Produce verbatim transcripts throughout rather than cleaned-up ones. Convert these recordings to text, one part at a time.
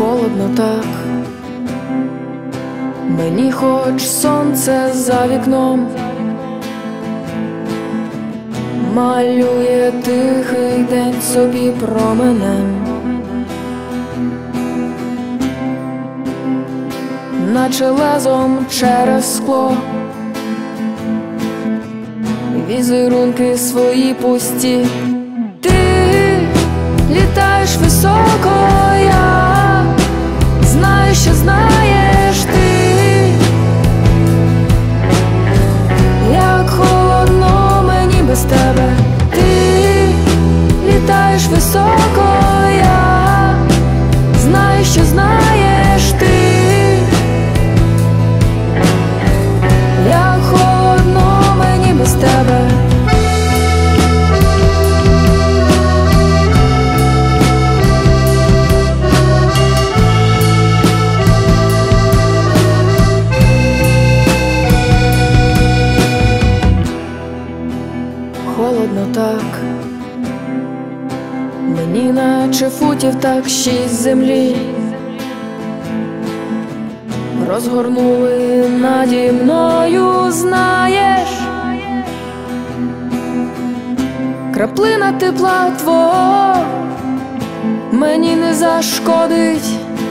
холодно так, мені хоч сонце за вікном малює тихий день собі променем, наче лезом через скло, візерунки свої пусті. Ти літаєш високо, я знаю, що знаєш ти, як холодно мені без тебе. Ти літаєш високо, я знаю, що знаєш ти, як холодно мені без тебе. Холодно так, мені наче футів так шість землі розгорнули наді мною, знаєш, краплина тепла твого мені не зашкодить,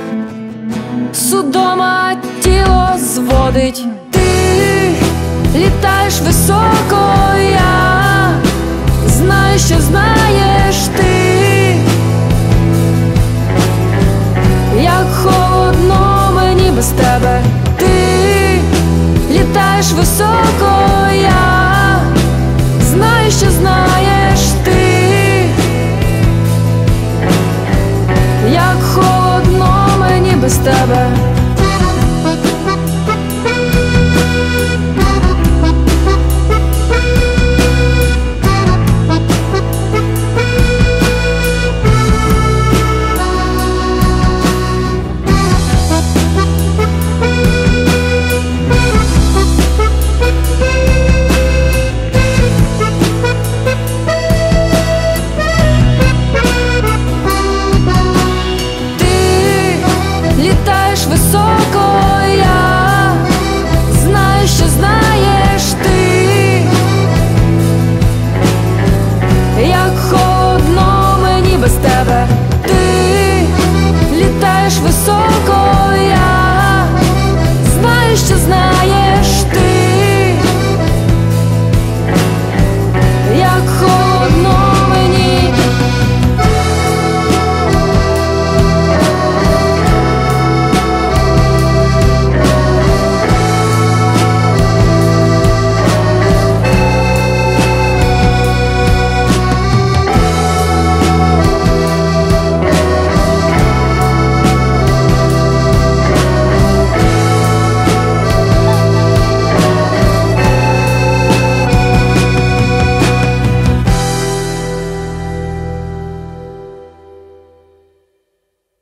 судома тіло зводить. Ти літаєш високо, я знаю, що знаєш ти, як холодно мені без тебе. Ти літаєш високо,